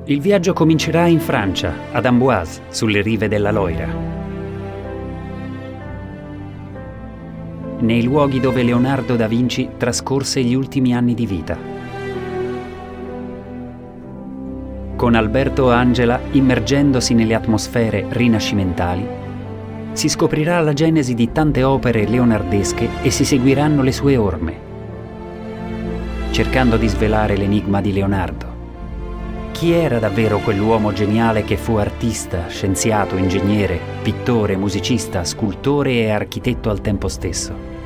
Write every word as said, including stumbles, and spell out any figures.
Il viaggio comincerà in Francia, ad Amboise, sulle rive della Loira. Nei luoghi dove Leonardo da Vinci trascorse gli ultimi anni di vita. Con Alberto Angela, immergendosi nelle atmosfere rinascimentali, si scoprirà la genesi di tante opere leonardesche e si seguiranno le sue orme, cercando di svelare l'enigma di Leonardo. Chi era davvero quell'uomo geniale che fu artista, scienziato, ingegnere, pittore, musicista, scultore e architetto al tempo stesso?